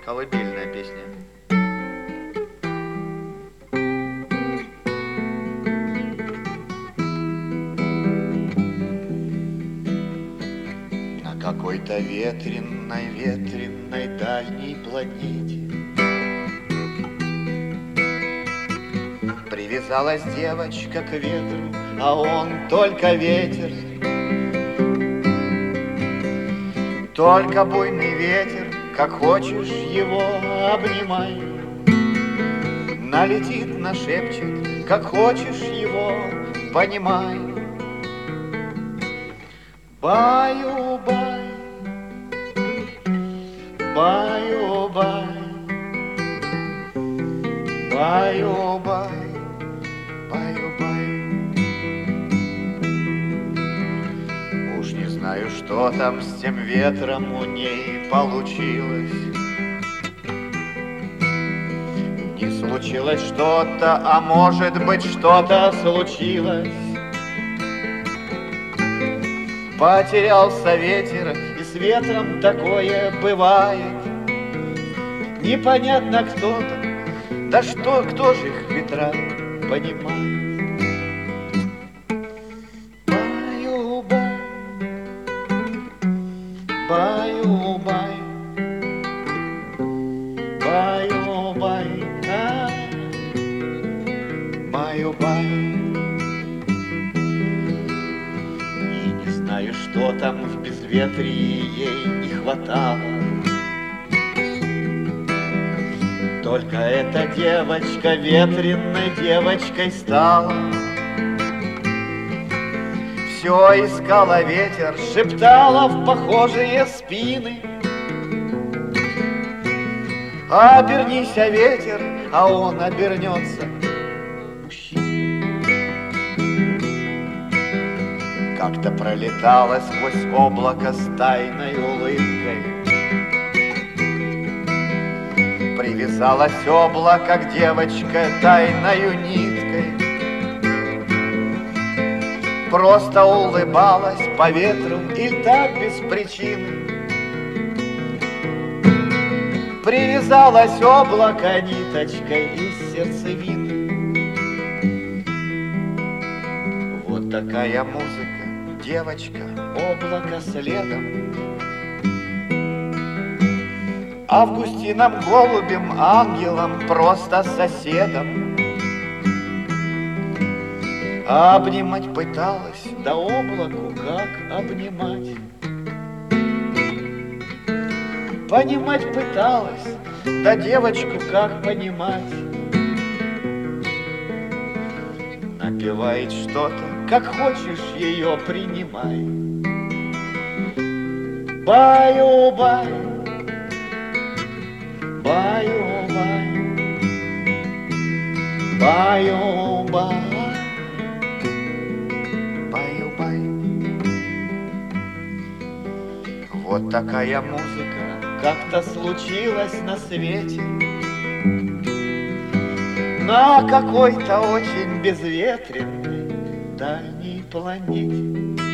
Колыбельная песня. На какой-то ветреной дальней планете привязалась девочка к ветру, а он только ветер. Только буйный ветер, как хочешь его обнимай. Налетит, нашепчет, как хочешь его понимай. Баю-бай, баю-бай, баю-бай, баю-бай. Уж не знаю, что там с тем ветром у ней получилось. Не случилось что-то, а может быть, что-то случилось. Потерялся ветер, и с ветром такое бывает. Непонятно кто-то, да что, кто же их ветра понимает? Баю-бай, баю-бай, баю-бай, баю-бай. Не знаю, что там в безветрии ей не хватало. Только эта девочка ветреной девочкой стала. Все искала ветер, шептала в похожие спины. Обернись, ветер, а он обернется мужчиной. Как-то пролетала сквозь облако с тайной улыбкой. Привязалось облако к девочке тайною ниткой. Просто улыбалась по ветру и так без причины. Привязалось облако ниточкой из сердцевины. Вот такая музыка, девочка, облако следом. Августином голубем, ангелом, просто соседом. Обнимать пыталась, да облаку как обнимать. Понимать пыталась, да девочку как понимать. Напевает что-то, как хочешь ее принимай. Баю-бай, баю-бай, баю-бай, баю-бай. Вот такая музыка как-то случилась на свете, на какой-то очень безветренной дальней планете.